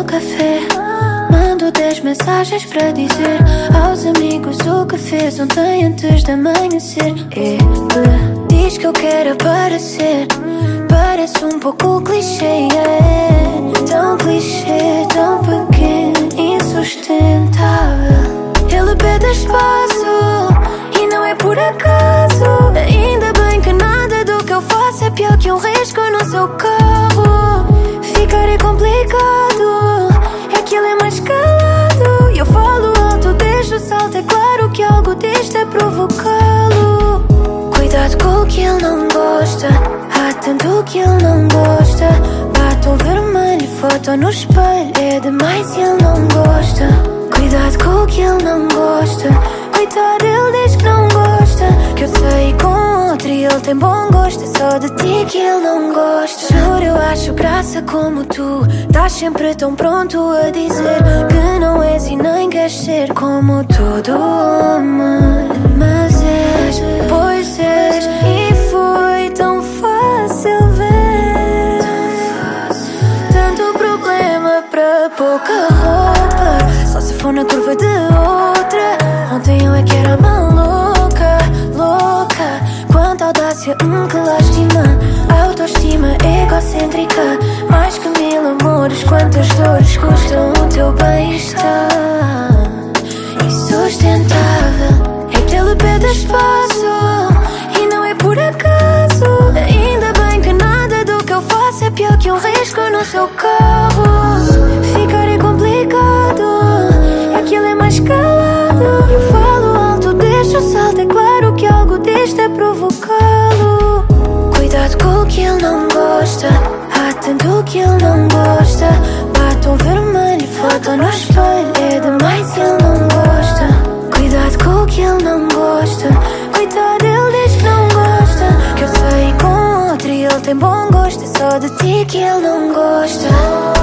no café. Mando 10 mensagens para dizer aos amigos o que fez ontem antes de amanhecer. Ele diz que eu quero aparecer, parece um pouco clichê, tão clichê, tão pequeno, insustentável. Ele pede espaço e não é por acaso. Ainda bem que nada do que eu faço é pior que um risco no seu carro. Ficar é complicado, é que ele é mais calado. E eu falo alto desde o salto, é claro que algo disto é provocá-lo. Cuidado com o que ele não gosta, há tanto que ele não gosta. Batom vermelho, foto no espelho, é demais e ele não gosta. Cuidado com o que ele não gosta, coitado, ele diz que não gosta. Que eu saí com outro e ele tem bom gosto, é só de ti que ele não gosta. Juro, eu acho graça como tu, estás sempre tão pronto a dizer que não és e nem queres ser como todo homem. Mas és, pois és, e foi tão fácil ver. Tanto problema para pouca roupa, só se for na curva de outra. Ontem eu é que era maluca, louca. Quanta audácia, que lástima. Autoestima egocêntrica, mais que 1000 amores. Quantas dores custam o teu bem-estar? Insustentável é que ele pede espaço e não é por acaso. Ainda bem que nada do que eu faço é pior que um risco no seu carro. Ficar é complicado, é que ele é mais calado. Eu falo alto, deixo o salto, é claro que algo disto é provocá-lo. Cuidado com o que ele não gosta, há tanto que ele não gosta. Batom vermelho, foto no espelho, é demais e ele não gosta. Cuidado com o que ele não gosta, coitado, ele diz que não gosta. Que eu saí com outro e ele tem bom gosto, é só de ti que ele não gosta.